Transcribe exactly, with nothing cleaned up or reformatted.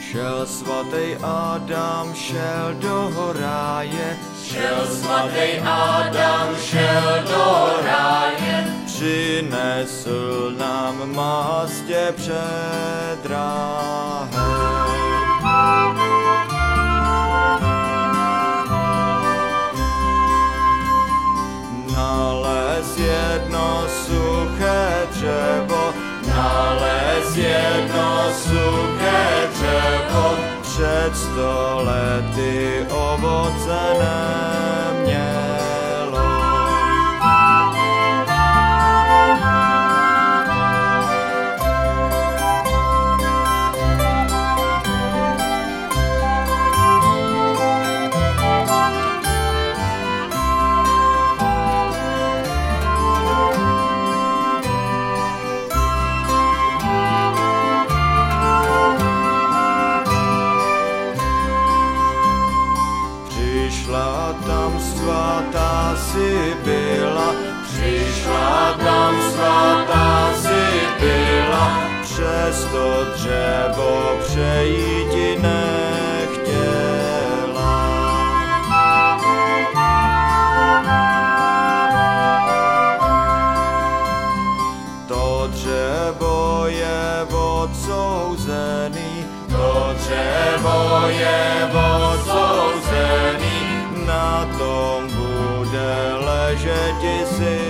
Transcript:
Šel svatý Adam, šel do ráje, šel svatý Adam, šel do ráje, přinesl nám mastě předrahé. Nalez jedno suché dřevo, nalez jedno suché dřevo, před sto lety ovoce nemělo. Přišla tam svatá si byla, přišla tam svatá si byla, přes to dřevo přejíti nechtěla. To dřevo je odsouzený, to dřevo je odsouzený, na tom bude ležet i syn.